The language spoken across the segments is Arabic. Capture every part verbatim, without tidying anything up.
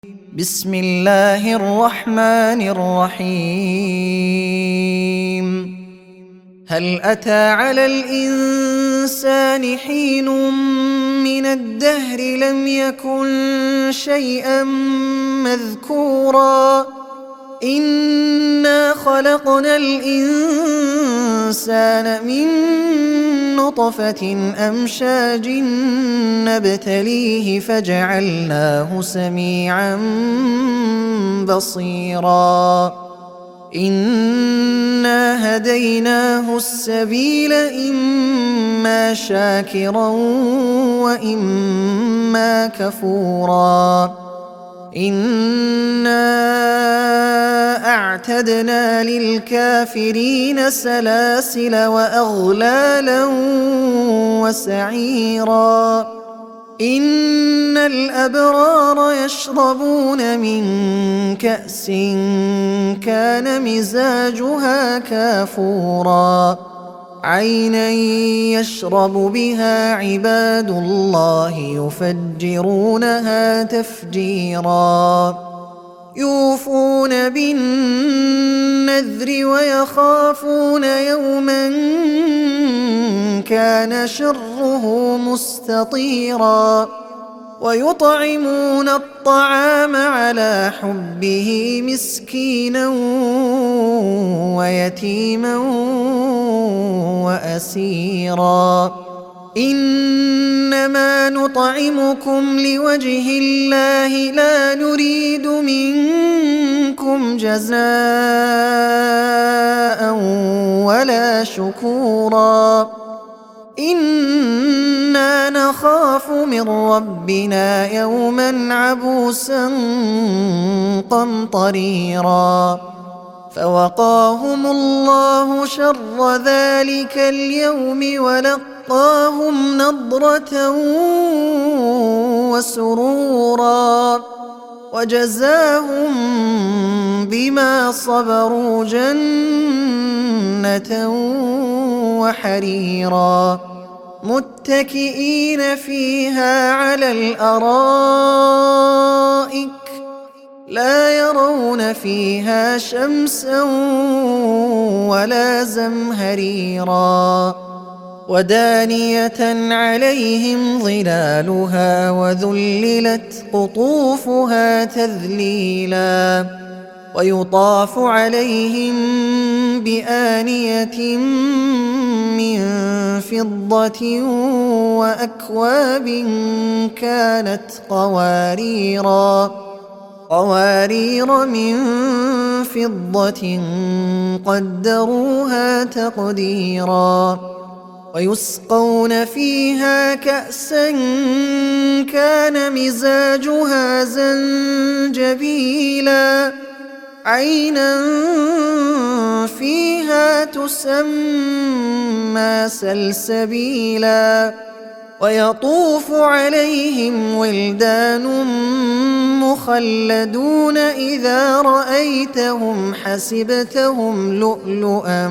بسم الله الرحمن الرحيم هل أتى على الإنسان حين من الدهر لم يكن شيئا مذكورا إنا خلقنا الإنسان من نطفة أمشاج نبتليه فجعلناه سميعا بصيرا إنا هديناه السبيل إما شاكرا وإما كفورا إنا أعتدنا للكافرين سلاسل وأغلالا وسعيرا إن الأبرار يشربون من كأس كان مزاجها كافورا عينا يشرب بها عباد الله يفجرونها تفجيرا يوفون بالنذر ويخافون يوما كان شره مستطيرا ويطعمون الطعام على حبه مسكينا ويتيما وأسيرا إنما نطعمكم لوجه الله لا نريد منكم جزاء ولا شكورا إنا نخاف من ربنا يوما عبوسا قمطريرا فوقاهم الله شر ذلك اليوم ولقاهم نضرة وسرورا وجزاهم بما صبروا جنة وحريرا متكئين فيها على الأرائك لا يرون فيها شمسا ولا زمهريرا ودانية عليهم ظلالها وذللت قطوفها تذليلا ويطاف عليهم بآنية من فضة وأكواب كانت قواريرا قوارير من فضة قدروها تقديرا ويسقون فيها كأسا كان مزاجها زنجبيلا عينا فيها تسمى سلسبيلا ويطوف عليهم ولدان مخلدون إذا رأيتهم حسبتهم لؤلؤا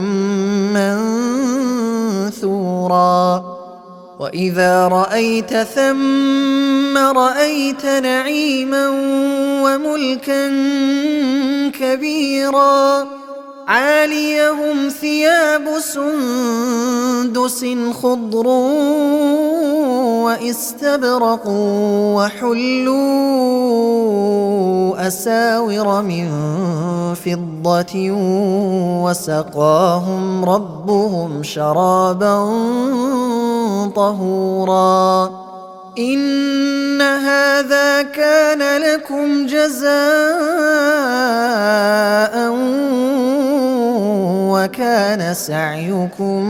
منثورا وإذا رأيت ثم رأيت نعيما وملكا كبيرا عاليهم ثياب سندس خضر واستبرق وحلوا أساور من فضة وسقاهم ربهم شرابا طهورا إن هذا كان لكم جزاء وكان سعيكم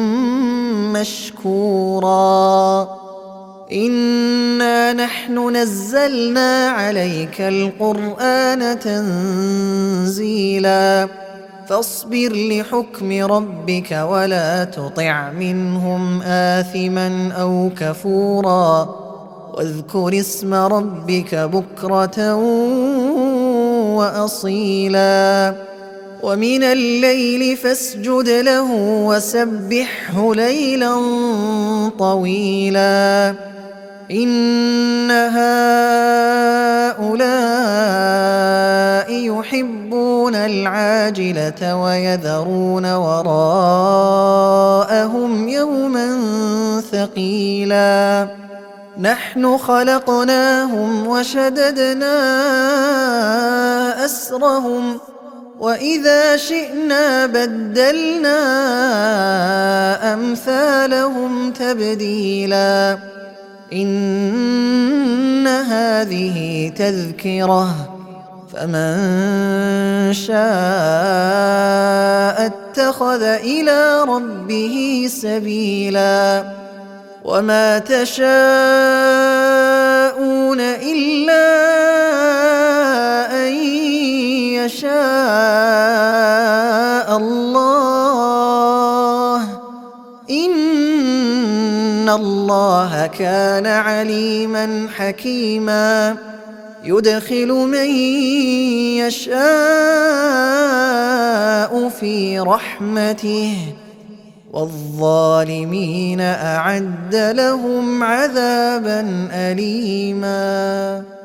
مشكورا إنا نحن نزلنا عليك القرآن تنزيلا فاصبر لحكم ربك ولا تطع منهم آثما أو كفورا واذكر اسم ربك بكرة وأصيلا ومن الليل فاسجد له وسبحه ليلا طويلا إن هؤلاء يحبون العاجلة ويذرون وراءهم يوما ثقيلا نحن خلقناهم وشددنا أسرهم وإذا شئنا بدلنا أمثالهم تبديلا إن هذه تذكرة فمن شاء اتخذ إلى ربه سبيلا وما تشاءون إلا أن يشاء الله إن الله كان عليما حكيما يدخل من يشاء في رحمته والظالمين أعد لهم عذابا أليما.